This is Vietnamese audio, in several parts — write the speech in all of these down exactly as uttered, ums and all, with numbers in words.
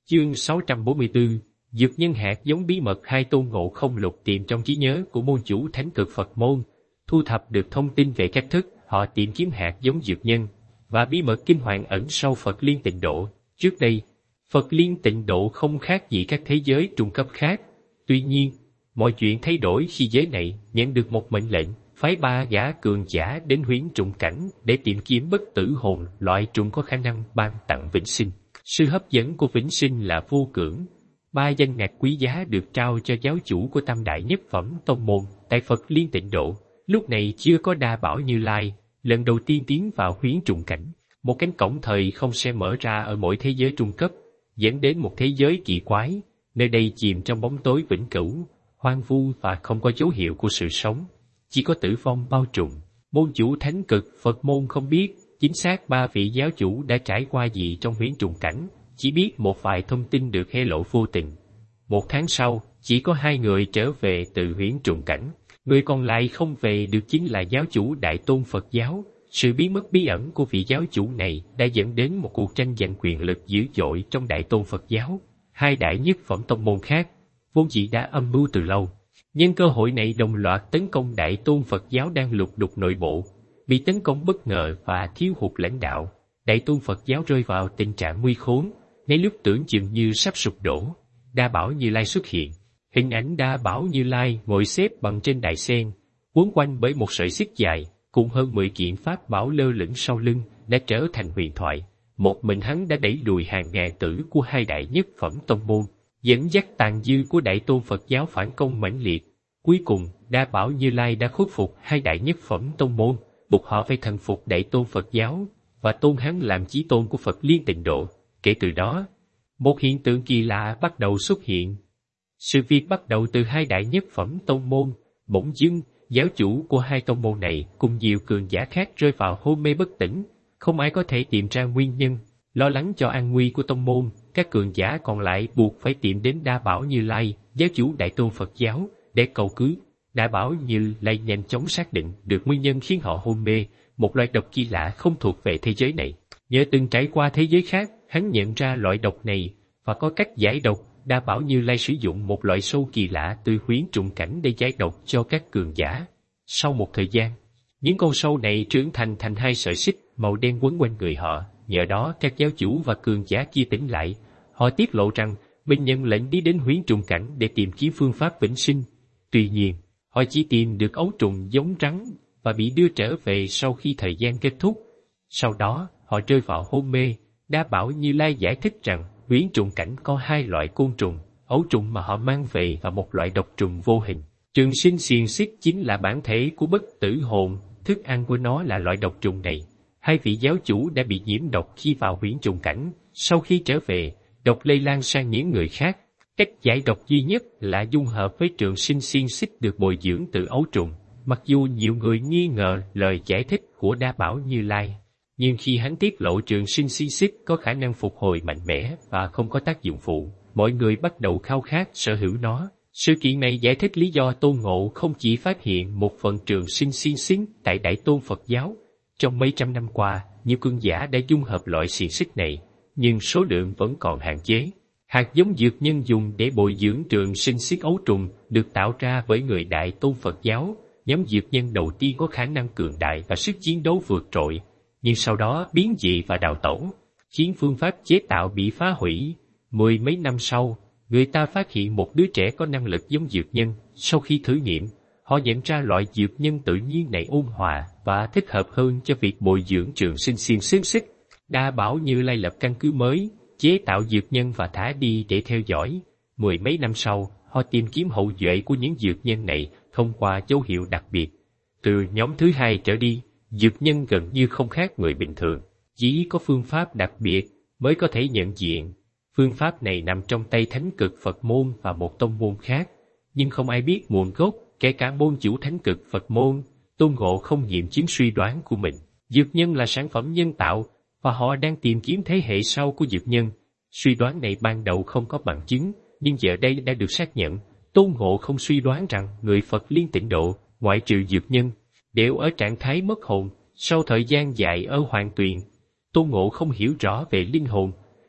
Chương sáu trăm bốn mươi tư, Dược nhân hạt giống bí mật. Hai Tôn Ngộ Không lục tìm trong trí nhớ của môn chủ Thánh Cực Phật môn, thu thập được thông tin về cách thức họ tìm kiếm hạt giống dược nhân và bí mật kinh hoàng ẩn sau Phật Liên Tịnh Độ. Trước đây, Phật Liên Tịnh Độ không khác gì các thế giới trung cấp khác. Tuy nhiên, mọi chuyện thay đổi khi giới này nhận được một mệnh lệnh, phái ba gã cường giả đến huyễn trùng cảnh để tìm kiếm bất tử hồn, loại trùng có khả năng ban tặng vĩnh sinh. Sự hấp dẫn của vĩnh sinh là vô cưỡng. Ba danh ngạch quý giá được trao cho giáo chủ của Tam Đại Nhất Phẩm Tông Môn tại Phật Liên Tịnh Độ. Lúc này chưa có Đa Bảo Như Lai, lần đầu tiên tiến vào huyễn trùng cảnh. Một cánh cổng thời không sẽ mở ra ở mỗi thế giới trung cấp, dẫn đến một thế giới kỳ quái, nơi đây chìm trong bóng tối vĩnh cửu, hoang vu và không có dấu hiệu của sự sống, chỉ có tử vong bao trùm. Môn chủ Thánh Cực Phật môn không biết chính xác ba vị giáo chủ đã trải qua gì trong huyễn trùng cảnh, chỉ biết một vài thông tin được hé lộ vô tình. Một tháng sau, chỉ có hai người trở về từ huyễn trùng cảnh, người còn lại không về được chính là giáo chủ Đại Tôn Phật giáo. Sự bí mất bí ẩn của vị giáo chủ này đã dẫn đến một cuộc tranh giành quyền lực dữ dội trong Đại Tôn Phật giáo. Hai đại nhất phẩm tông môn khác vốn dĩ đã âm mưu từ lâu, nhân cơ hội này đồng loạt tấn công Đại Tôn Phật giáo đang lục đục nội bộ. Bị tấn công bất ngờ và thiếu hụt lãnh đạo, Đại Tôn Phật giáo rơi vào tình trạng nguy khốn. Ngay lúc tưởng chừng như sắp sụp đổ, Đa Bảo Như Lai xuất hiện. Hình ảnh Đa Bảo Như Lai ngồi xếp bằng trên đại sen, quấn quanh bởi một sợi xích dài, cùng hơn mười kiện pháp bảo lơ lửng sau lưng, đã trở thành huyền thoại. Một mình hắn đã đẩy lùi hàng ngàn tử của hai đại nhất phẩm tông môn, dẫn dắt tàn dư của Đại Tôn Phật giáo phản công mãnh liệt. Cuối cùng, Đa Bảo Như Lai đã khuất phục hai đại nhất phẩm tông môn, buộc họ phải thần phục Đại Tôn Phật giáo và tôn hắn làm chí tôn của Phật Liên Tịnh Độ. Kể từ đó, một hiện tượng kỳ lạ bắt đầu xuất hiện. Sự việc bắt đầu từ hai đại nhất phẩm tông môn. Bỗng dưng, giáo chủ của hai tông môn này cùng nhiều cường giả khác rơi vào hôn mê bất tỉnh, không ai có thể tìm ra nguyên nhân. Lo lắng cho an nguy của tông môn, các cường giả còn lại buộc phải tìm đến Đa Bảo Như Lai, giáo chủ Đại Tôn Phật giáo, để cầu cứu. Đa Bảo Như Lai nhanh chóng xác định được nguyên nhân khiến họ hôn mê, một loại độc kỳ lạ không thuộc về thế giới này. Nhờ từng trải qua thế giới khác, hắn nhận ra loại độc này và có cách giải độc. Đa Bảo Như Lai sử dụng một loại sâu kỳ lạ từ huyễn trùng cảnh để giải độc cho các cường giả. Sau một thời gian, những con sâu này trưởng thành thành hai sợi xích màu đen quấn quanh người họ. Nhờ đó các giáo chủ và cường giả kia tỉnh lại. Họ tiết lộ rằng mình nhận lệnh đi đến huyễn trùng cảnh để tìm kiếm phương pháp vĩnh sinh. Tuy nhiên, họ chỉ tìm được ấu trùng giống rắn và bị đưa trở về sau khi thời gian kết thúc. Sau đó, họ rơi vào hôn mê. Đa Bảo Như Lai giải thích rằng huyễn trùng cảnh có hai loại côn trùng, ấu trùng mà họ mang về và một loại độc trùng vô hình. Trường sinh xiềng xích chính là bản thể của bất tử hồn, thức ăn của nó là loại độc trùng này. Hai vị giáo chủ đã bị nhiễm độc khi vào huyễn trùng cảnh, sau khi trở về, độc lây lan sang những người khác. Cách giải độc duy nhất là dung hợp với trường sinh xiềng xích được bồi dưỡng từ ấu trùng. Mặc dù nhiều người nghi ngờ lời giải thích của Đa Bảo Như Lai, nhưng khi hắn tiết lộ trường sinh xiềng xích có khả năng phục hồi mạnh mẽ và không có tác dụng phụ, mọi người bắt đầu khao khát sở hữu nó. Sự kiện này giải thích lý do Tôn Ngộ không chỉ phát hiện một phần trường sinh xiềng xích tại Đại Tôn Phật giáo. Trong mấy trăm năm qua, nhiều cường giả đã dung hợp loại xiềng xích này, nhưng số lượng vẫn còn hạn chế. Hạt giống dược nhân dùng để bồi dưỡng trường sinh xích ấu trùng được tạo ra bởi người Đại Tôn Phật giáo. Nhóm dược nhân đầu tiên có khả năng cường đại và sức chiến đấu vượt trội, nhưng sau đó biến dị và đào tẩu, khiến phương pháp chế tạo bị phá hủy. Mười mấy năm sau, người ta phát hiện một đứa trẻ có năng lực giống dược nhân. Sau khi thử nghiệm, họ nhận ra loại dược nhân tự nhiên này ôn hòa và thích hợp hơn cho việc bồi dưỡng trường sinh xiềng xích xích. Đa Bảo Như Lai lập căn cứ mới, chế tạo dược nhân và thả đi để theo dõi. Mười mấy năm sau, họ tìm kiếm hậu duệ của những dược nhân này thông qua dấu hiệu đặc biệt. Từ nhóm thứ hai trở đi, dược nhân gần như không khác người bình thường, chỉ có phương pháp đặc biệt mới có thể nhận diện. Phương pháp này nằm trong tay Thánh Cực Phật môn và một tông môn khác, nhưng không ai biết nguồn gốc, kể cả môn chủ Thánh Cực Phật môn. Tôn Ngộ không nghiệm chứng suy đoán của mình. Dược nhân là sản phẩm nhân tạo, và họ đang tìm kiếm thế hệ sau của dược nhân. Suy đoán này ban đầu không có bằng chứng, nhưng giờ đây đã được xác nhận. Tôn Ngộ không suy đoán rằng người Phật Liên Tịnh Độ, ngoại trừ dược nhân, đều ở trạng thái mất hồn. Sau thời gian dài ở Hoàng Tuyền, Tôn Ngộ không hiểu rõ về linh hồn.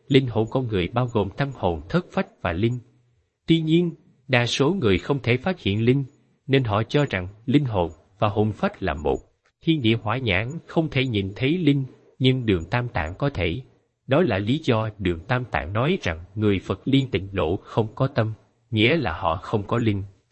linh hồn con người bao gồm tâm hồn, thất phách và linh. Tuy nhiên, đa số người không thể phát hiện linh, nên họ cho rằng linh hồn và hồn phách là một. Thiên địa hỏa nhãn không thể nhìn thấy linh, nhưng Đường Tam Tạng có thể. Đó là lý do Đường Tam Tạng nói rằng người Phật liên tịnh lộ không có tâm, nghĩa là họ không có linh.